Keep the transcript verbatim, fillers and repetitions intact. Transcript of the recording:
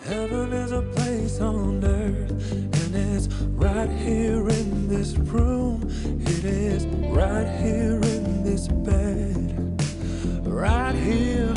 Heaven is a place on earth, and it's right here in this room. It is right here in this bed, right here